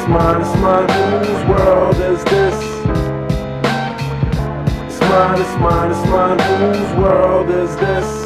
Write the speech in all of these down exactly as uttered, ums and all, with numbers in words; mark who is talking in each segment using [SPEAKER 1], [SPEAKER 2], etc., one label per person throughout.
[SPEAKER 1] It's mine, it's mine, whose world is this? It's mine, it's mine, it's mine, whose world is this?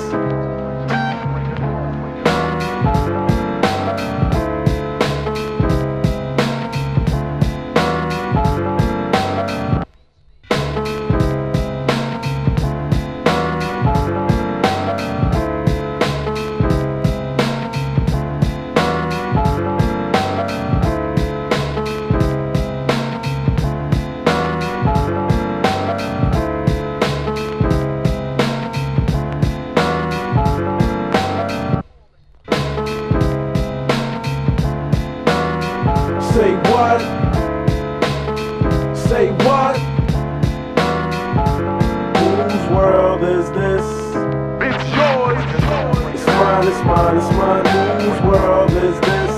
[SPEAKER 1] Say what? Say what? Whose world is this?
[SPEAKER 2] It's yours.
[SPEAKER 1] It's mine, it's mine, it's mine. Whose world is this?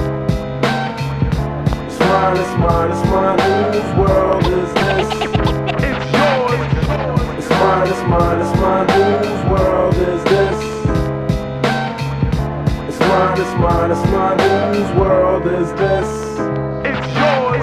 [SPEAKER 1] It's mine, it's mine, it's mine. Whose world is this?
[SPEAKER 2] It's yours.
[SPEAKER 1] It's mine, it's mine, it's mine. Whose world is this? It's mine, it's mine, it's mine. Whose world is this?
[SPEAKER 2] It's yours.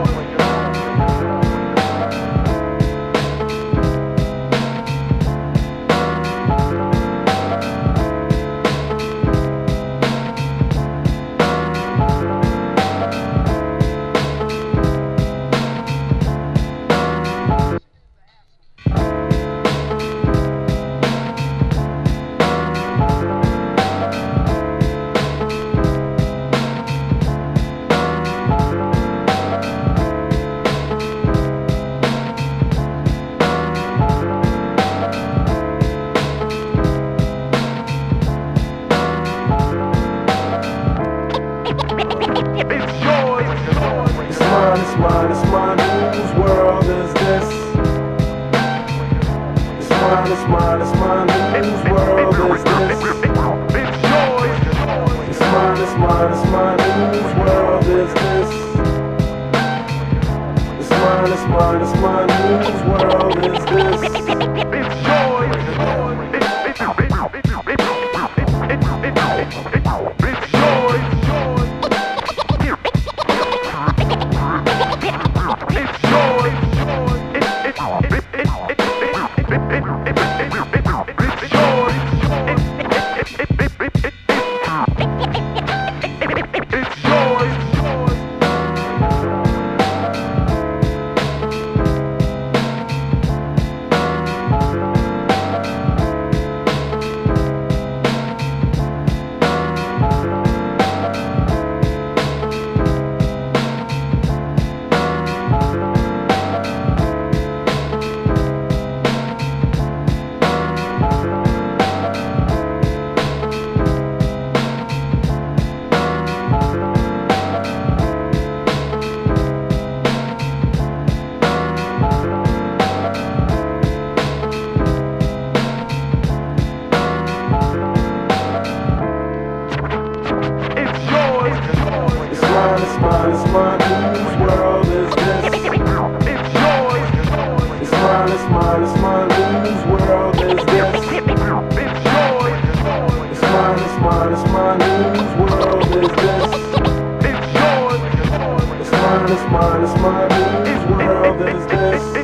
[SPEAKER 2] It's yours.
[SPEAKER 1] It's mine, it's mine, it's mine. Whose world is this? It's mine, it's mine, it's mine. Whose world is this?
[SPEAKER 2] It's yours.
[SPEAKER 1] It's mine, it's mine, it's mine. Whose world is this? It's mine, it's mine, it's mine. Whose world is this?
[SPEAKER 2] It's yours. It's yours.
[SPEAKER 1] It's mine, it's mine, whose world is this?
[SPEAKER 2] It's yours.
[SPEAKER 1] It's mine, it's mine, it's mine, whose world is this?
[SPEAKER 2] It's yours.
[SPEAKER 1] It's mine, it's mine, it's mine, whose world is this?
[SPEAKER 2] It's yours.
[SPEAKER 1] It's mine, it's mine, it's mine, whose world is this?